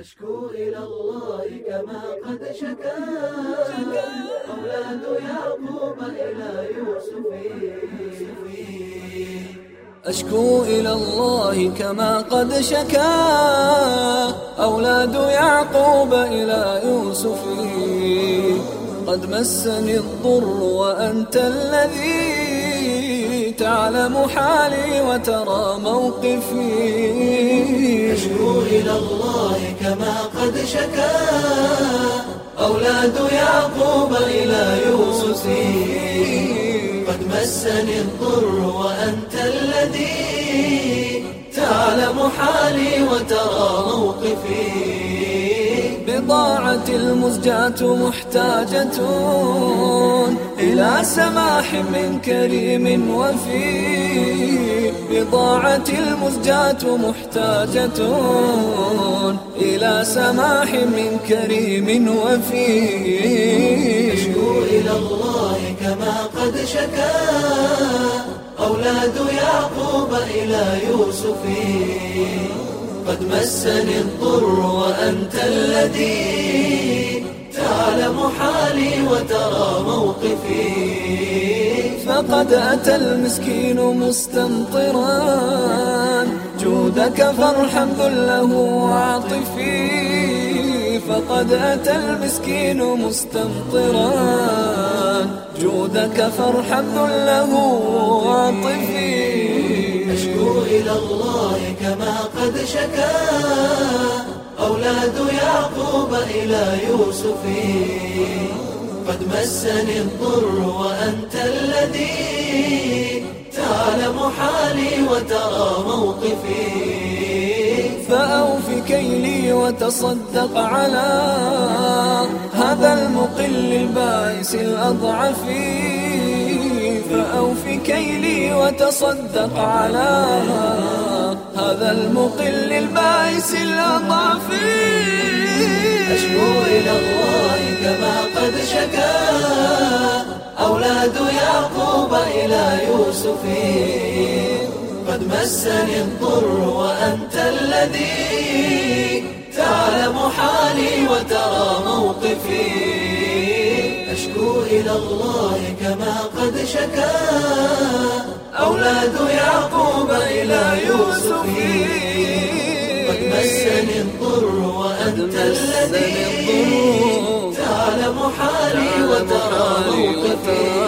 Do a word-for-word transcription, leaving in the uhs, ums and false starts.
أشكو إلى الله كما قد شكا أولاد يعقوب إلى يوسف. أشكو إلى الله كما قد شكا أولاد يعقوب إلى يوسف. قد مسني الضر وأنت الذي تعلم حالي وترى موقفي. أشكو إلى الله كما قد شكا أولاد يعقوب إلى يوسف. قد مسني الضر وأنت الذي تعلم حالي وترى موقفي. بضاعتي المزجاة محتاجة إلى سماح من كريم وفي. بضاعتي المزجاة محتاجة إلى سماح من كريم وفي. أشكو إلى الله كما قد شكا أولاد يعقوب إلى يوسف. قد مسني الضر وأنت الذي تعلم حالي وترى موقفي. فقد أتى المسكين مستمطرا جودك فارحم ذله وعاطفي. فقد أتى المسكين مستمطرا جودك فارحم ذله وعاطفي. أشكو إلى الله كما قد شكا أولاد يعقوب إلى يوسف. قد مسني الضر وأنت الذي تعلم حالي وترى موقفي. فأوف كيلي وتصدق على هذا المقل البائس الأضعف. فأوف كيلي وتصدق على هذا المقل البائس الأضعف. أشكو إلى الله كما قد شكا أولاد يعقوب إلى يوسف. قد مسني الضر وأنت الذي تعلم حالي وترى موقفي. أشكو إلى الله كما قد شكا أولاد يعقوب إلى يوسف. قد مسني الضر وأنت الذي تعلم حالي وترى موقفي.